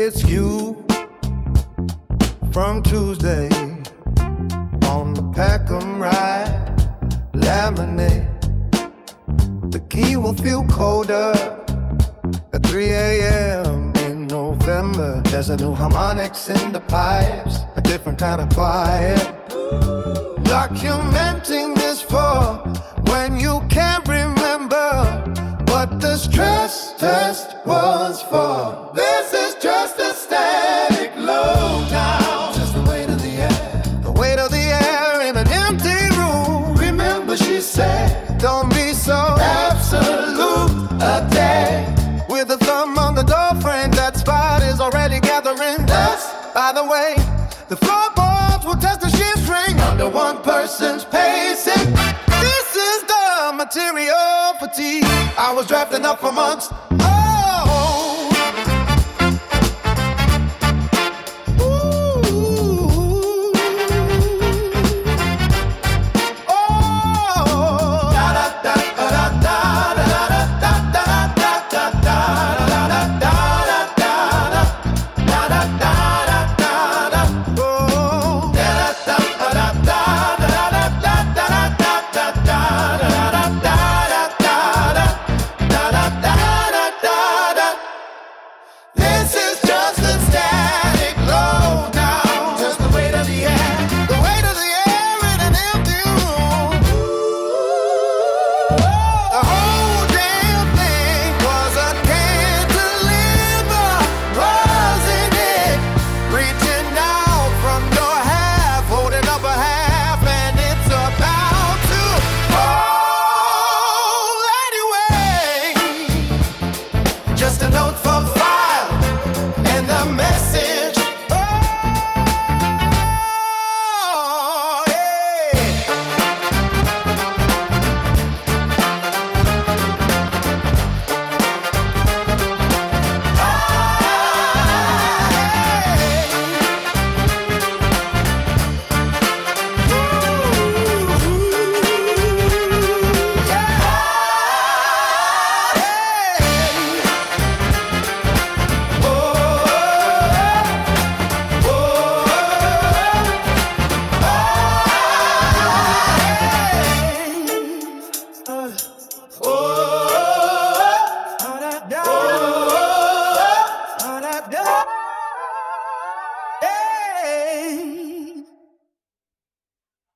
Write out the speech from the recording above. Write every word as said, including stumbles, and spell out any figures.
It's you from Tuesday on the Peckham ride, laminate. The key will feel colder at three a.m. in November. There's a new harmonics in the pipes, a different kind of quiet. Documenting this for when you can't remember what the stress test was for. This is just a static low now. Just the weight of the air, the weight of the air in an empty room. Remember she said, don't be so absolute a day. With a thumb on the door frame, that spot is already gathering dust. By the way, the floorboards will test the sheet string under one person's pacing. This is the material fatigue I was drafting up for months.